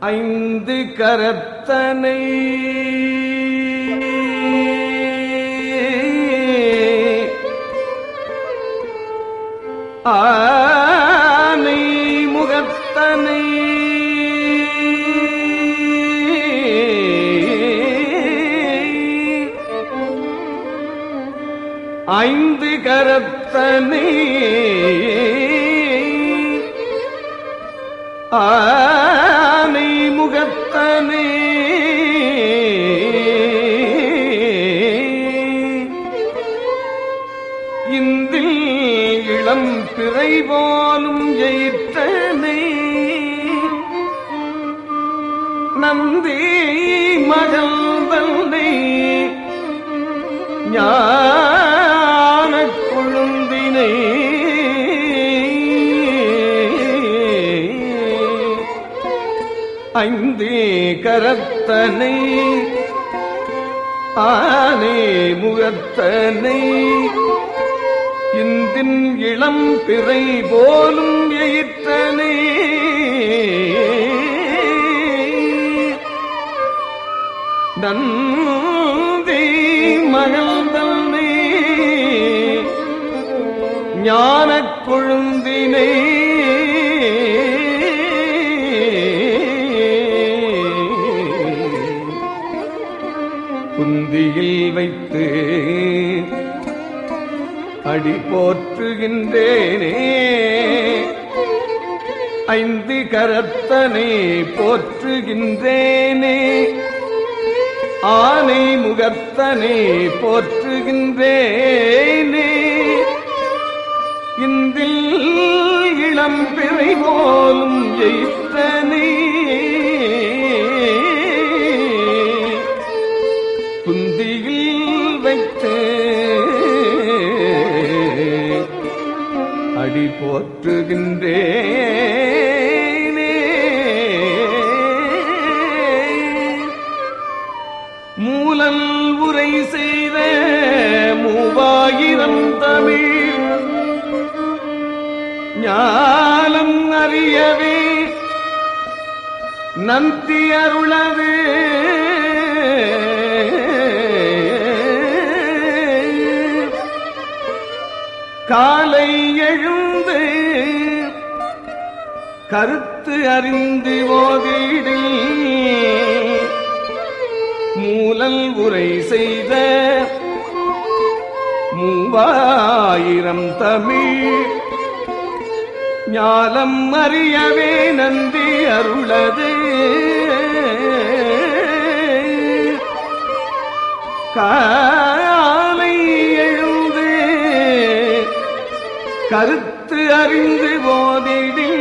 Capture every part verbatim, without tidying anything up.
ஐந்து கரத்தனை ஆனை முகத்தனை ஐந்து கரத்தனை ஆனை முகத்தனை இந்தில் இளம் பிறை போலும் எயிற்றனை நந்தி மகள் தன்னை ஞானக் கொழுந்தினை ஐந்தே கரத்தனை ஆனை முகத்தனை இந்தின் இளம் பிறை போலும் எயிற்றனை நந்தி மகிழ்ந்தனை ஞானக் கொழுந்தினை குந்தியில் வைத்து அடி போற்றுகின்றேனே ஐந்து கரத்தனை போற்றுகின்றேனே ஆனை முகத்தனை போற்றுகின்றேனே இந்தில் இளம் பிறை போலும் எயிற்றனை குந்தியில் வைத்து அடி போற்றுகின்றேனே மூலல் உரை செய்த மூவாயிரம் தமிழ் ஞானம் அறியவே நந்தி அருளது காலை எழுந்து கருத்து அறிந்து ஓதிடில் மூலல் உரை செய்த மூவாயிரம் தமிழ் ஞானம் அறியவே நந்தி அருளது காலை எழுந்து கருத்து அறிந்து போதிடில்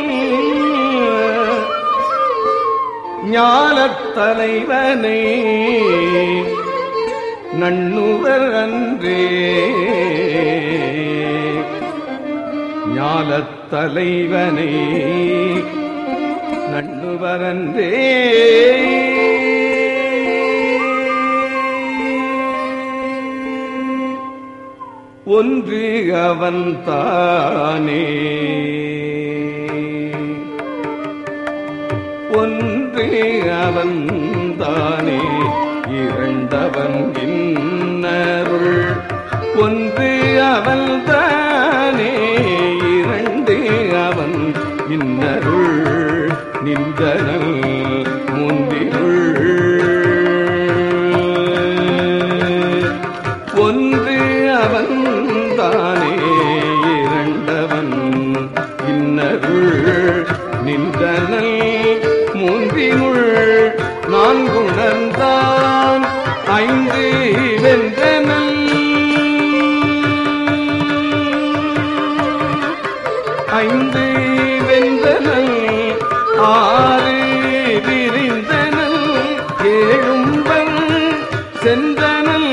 ஞானத் தலைவனை நண்ணுவர் அன்றே ஞானத் தலைவனை நண்ணுவர் அன்றே ஒன்று அவன் தானே ஒன்று அவன் தானே இரண்டவன் இன்னருள் ஒன்று அவன் தானே இரண்டு அவன் இன்னருள் நின்றனல் மூன்றிருள் ஒன்று அவன் தானே இரண்டவன் இன்னருள் நின்றனல் மூன்றினுள் நான்குணர்ந்தான் ஐந்து வென்றனல் ஐந்து வென்றனல் ஆறு விரிந்தனல் ஏழும்பல் சென்றனல்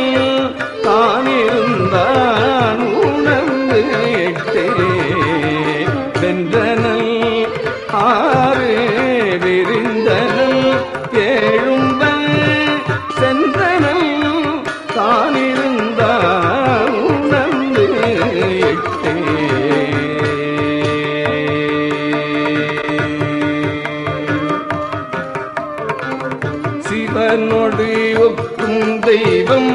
தானிருந்தான் உணர்ந்து எட்டே வென்றனல் ஆறு விரிந்தனல் ஏழும்பல் சென்றனல் தானிருந்தான் உணர்ந்து எட்டே சிவனோடு ஒக்கும் தெய்வம்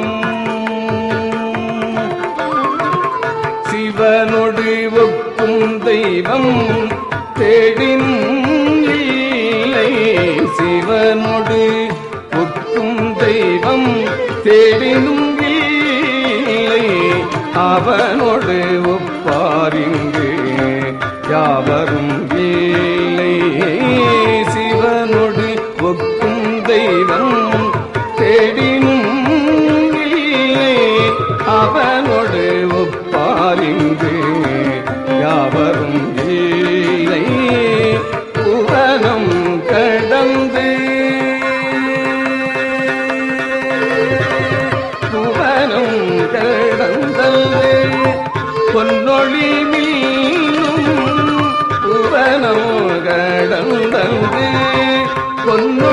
சிவனோடு ஒக்கும் தெய்வம் தேடினும் இல்லை சிவனோடு ஒக்கும் தெய்வம் தேடினும் இல்லை அவனோடு ஒப்பாரிங்கு யாவரும் இல்லை சிவனோடு ஒக்கும் தெய்வம் தேடினும் இல்லை அவனோடு ஒப்பாரிங்கு யாவரும் இல்லை புவனம் கடந்து புவனம் கடந்தல்லே பொன்னொழி மீனும் புவனம் கடந்தல்லே பொன்